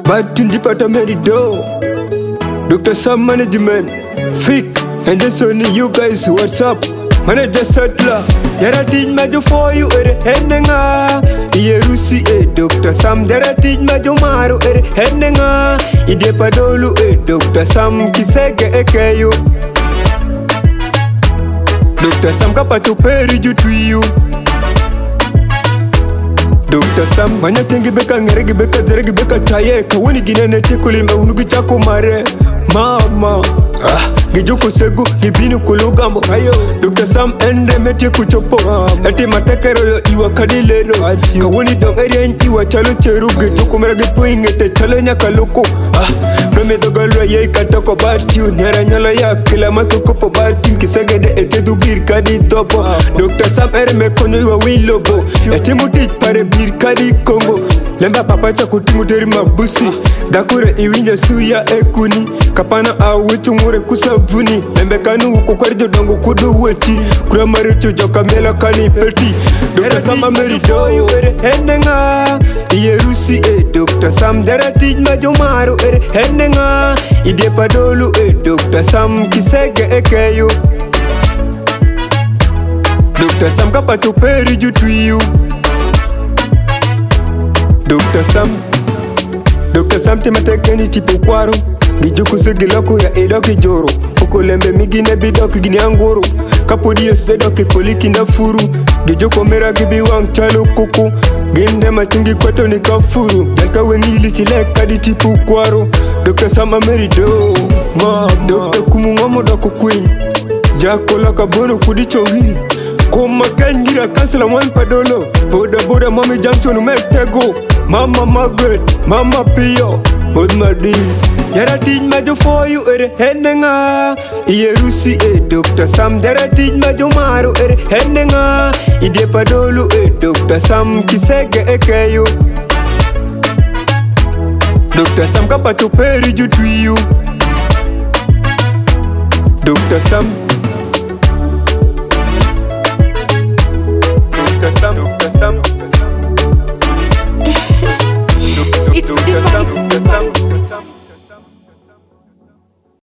Bad in department do Dr. Sam Management Fik and the Sony, you guys, what's up? Manager Settler Yara teach majo for you hendenga Iye rusi Dr. Sam Yara teach majo maru hendenga Ide padolu Dr. Sam kisege ekeyo Dr. Sam kapacho peri jutuyu Dr. Sam manya tengi beka ngeregi beka zeregi beka chaye Kawani ginene chekuli meunugi chako mare Mama Gijoko segu, gibinu kulugambo Dr. Sam ende meti kuchopo Ati matekero yo iwa kadilero Kawani dong eri iwa chalo cheru Gijoko meragi puingete chalo nyaka loko Preme dogalwa ye katoko bad you Nyara nyala ya kila matu kopo bad you Kisegede ete dubir kadi topo Dr. Sam ere mekonyo iwa wilobo Ete mutich pare bir kadi kongo Lemba papacha kutimu deri mabusi Dakure iwinja suya ekuni Kapana awitu ngure kusavuni Lembe kanu ukukwarjo dongo kudu wechi Kura maricho joka mela kani peti Dr. Sam amerido hendenga Iye rusi Dr. Sam Dara tij majo maru hendenga Ide padolu Dr. Sam kisege ekeyo Dr. Sam kapacho peri jutuyu Dr. Sam timatekeni tipo kwaro Gijuku segiloko ya edoki joro Oko lembe migine bidoki gini angoro Kapodi yosedoki koliki na furu Gijuko mera gibi wang chalo kuku Ginde machingi kweto ni kafuru Jalka wengili chileka di tipo kwaro Dr. Sam amerido Dr. kumungomo doko queen Jako laka bono kudichongi Koma kengira kansela mwan padolo Boda boda mami junction umetego Mama Margaret, Mama Pio, Odmadi Yara teach majo for you hendenga Iye rusi Dr. Sam Yara teach majo maru hendenga Ide padolu Dr. Sam kisege ekeyo Dr. Sam kapacho peri jutuyu Dr. Sam